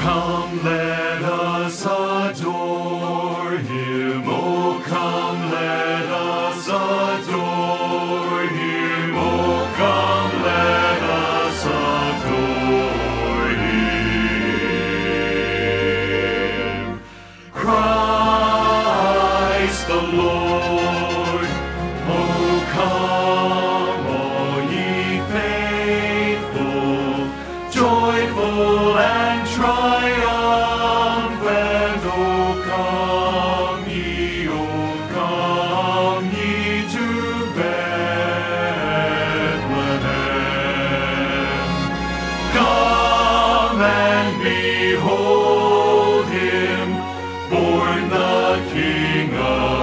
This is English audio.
come, let us adore him. Oh, come, let us adore him. Oh, come, let us adore him. Christ the Lord. Oh, come, all ye faithful, joyful and triumphant. Oh, come ye to Bethlehem. Come and behold him, born the King of